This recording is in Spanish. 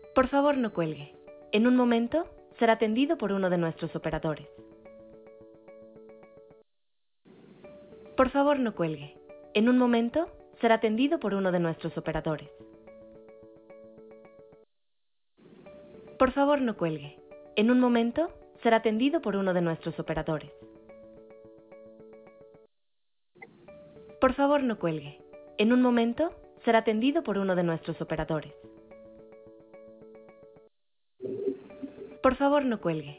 Por favor, no cuelgue. En un momento será atendido por uno de nuestros operadores. Por favor, no cuelgue. En un momento será atendido por uno de nuestros operadores. Por favor, no cuelgue. En un momento será atendido por uno de nuestros operadores. Por favor, no cuelgue. En un momento será atendido por uno de nuestros operadores. Por favor, no cuelgue.